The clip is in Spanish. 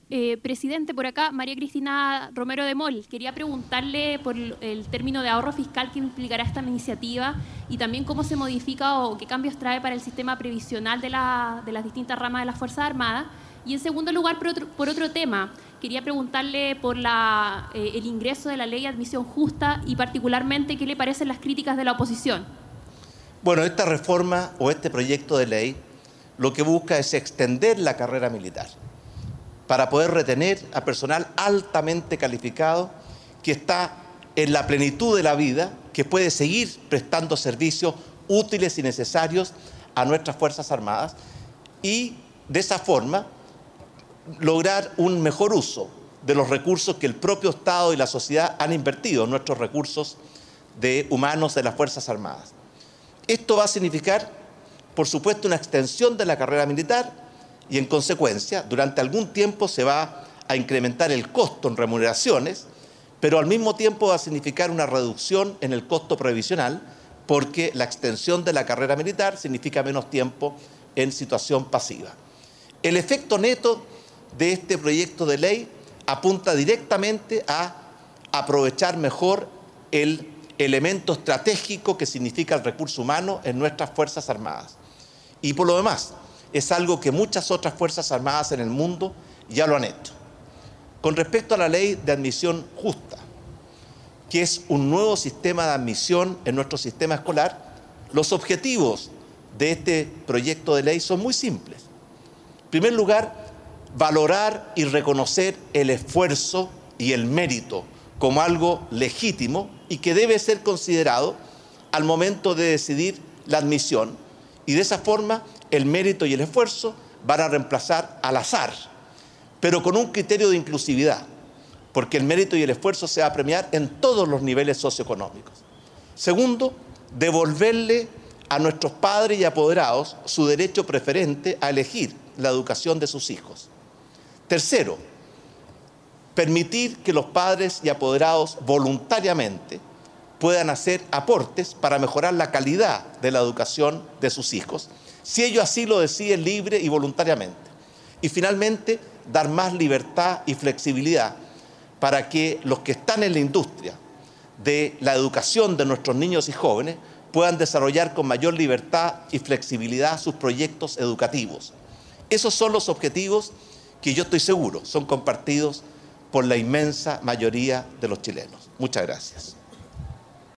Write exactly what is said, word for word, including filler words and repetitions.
Eh, presidente, por acá, María Cristina Romero de Mol. Quería preguntarle por el término de ahorro fiscal que implicará esta iniciativa y también cómo se modifica o qué cambios trae para el sistema previsional de, la, de las distintas ramas de las Fuerzas Armadas. Y en segundo lugar, por otro, por otro tema, quería preguntarle por la, eh, el ingreso de la ley de admisión justa y particularmente qué le parecen las críticas de la oposición. Bueno, esta reforma o este proyecto de ley lo que busca es extender la carrera militar para poder retener a personal altamente calificado que está en la plenitud de la vida, que puede seguir prestando servicios útiles y necesarios a nuestras Fuerzas Armadas y de esa forma lograr un mejor uso de los recursos que el propio Estado y la sociedad han invertido en nuestros recursos de humanos de las Fuerzas Armadas. Esto va a significar, por supuesto, una extensión de la carrera militar y, en consecuencia, durante algún tiempo se va a incrementar el costo en remuneraciones, pero al mismo tiempo va a significar una reducción en el costo previsional, porque la extensión de la carrera militar significa menos tiempo en situación pasiva. El efecto neto de este proyecto de ley apunta directamente a aprovechar mejor el elemento estratégico que significa el recurso humano en nuestras Fuerzas Armadas. Y por lo demás, es algo que muchas otras Fuerzas Armadas en el mundo ya lo han hecho. Con respecto a la ley de admisión justa, que es un nuevo sistema de admisión en nuestro sistema escolar, los objetivos de este proyecto de ley son muy simples. En primer lugar, valorar y reconocer el esfuerzo y el mérito como algo legítimo y que debe ser considerado al momento de decidir la admisión. Y de esa forma, el mérito y el esfuerzo van a reemplazar al azar, pero con un criterio de inclusividad, porque el mérito y el esfuerzo se va a premiar en todos los niveles socioeconómicos. Segundo, devolverle a nuestros padres y apoderados su derecho preferente a elegir la educación de sus hijos. Tercero, permitir que los padres y apoderados voluntariamente puedan hacer aportes para mejorar la calidad de la educación de sus hijos, si ellos así lo deciden libre y voluntariamente. Y finalmente, dar más libertad y flexibilidad para que los que están en la industria de la educación de nuestros niños y jóvenes puedan desarrollar con mayor libertad y flexibilidad sus proyectos educativos. Esos son los objetivos que yo estoy seguro son compartidos por la inmensa mayoría de los chilenos. Muchas gracias.